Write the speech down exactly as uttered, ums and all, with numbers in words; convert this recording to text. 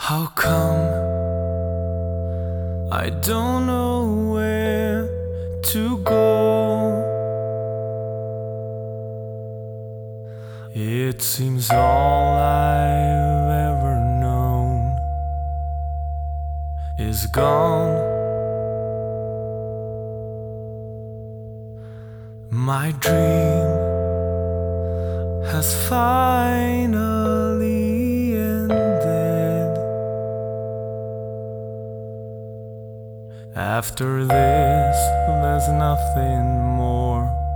How come I don't know where to go? It seems all I've ever known is gone. My dream has finally ended. After this, there's nothing more.